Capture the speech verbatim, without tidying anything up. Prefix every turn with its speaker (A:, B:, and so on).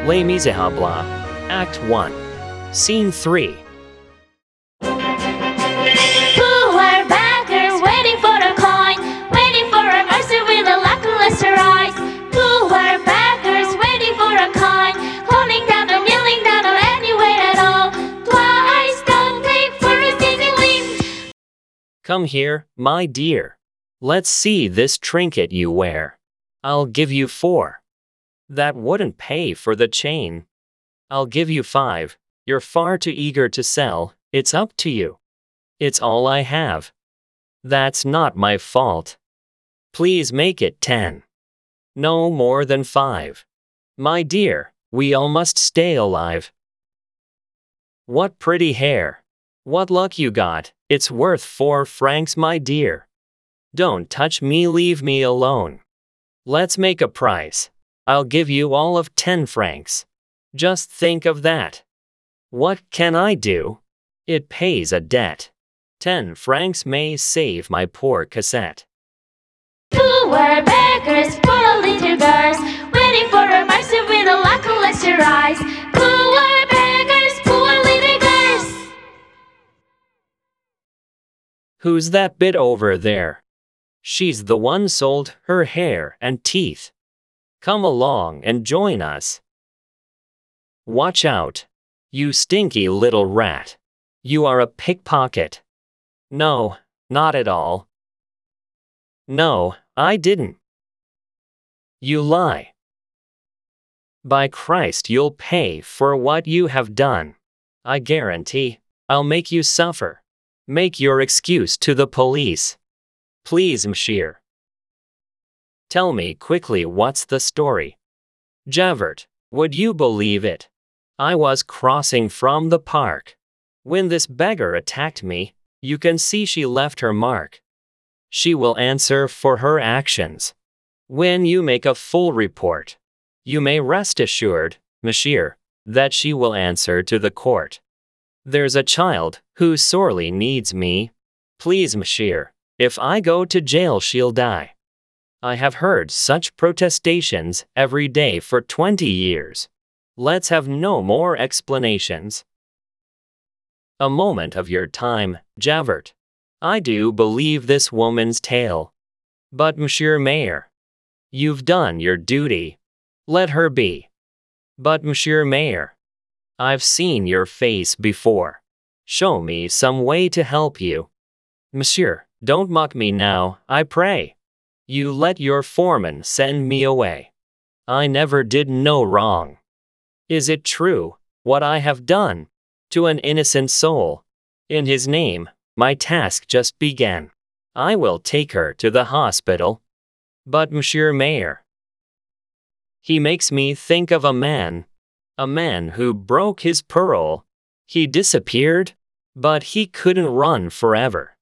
A: Les Miserables, Act one, Scene three.
B: Poor beggars waiting for a coin, waiting for a mercy with a lackluster eyes. Poor beggars waiting for a coin, holding down or kneeling down or any way at all. Twice don't take for a sneezing leaf.
A: Come here, my dear. Let's see this trinket you wear. I'll give you four. That wouldn't pay for the chain. I'll give you five. You're far too eager to sell. It's up to you. It's all I have. That's not my fault. Please make it ten. No more than five. My dear, we all must stay alive. What pretty hair. What luck you got. It's worth four francs, my dear. Don't touch me, leave me alone. Let's make a price. I'll give you all of ten francs. Just think of that. What can I do? It pays a debt. Ten francs may save my poor cassette.
B: Poor beggars, poor little girls, waiting for a mercy with a lackluster eyes. Poor beggars, poor little girls.
A: Who's that bit over there? She's the one sold her hair and teeth. Come along and join us. Watch out, you stinky little rat. You are a pickpocket. No, not at all. No, I didn't. You lie. By Christ, you'll pay for what you have done. I guarantee, I'll make you suffer. Make your excuse to the police. Please, monsieur. Tell me quickly, what's the story? Javert, would you believe it? I was crossing from the park. When this beggar attacked me, you can see she left her mark. She will answer for her actions. When you make a full report, you may rest assured, monsieur, that she will answer to the court. There's a child who sorely needs me. Please, monsieur, if I go to jail, she'll die. I have heard such protestations every day for twenty years. Let's have no more explanations. A moment of your time, Javert. I do believe this woman's tale. But, Monsieur Mayor, you've done your duty. Let her be. But, Monsieur Mayor, I've seen your face before. Show me some way to help you. Monsieur, don't mock me now, I pray. You let your foreman send me away. I never did no wrong. Is it true, what I have done? To an innocent soul. In his name, my task just began. I will take her to the hospital. But, Monsieur Mayor, he makes me think of a man. A man who broke his parole. He disappeared, but he couldn't run forever.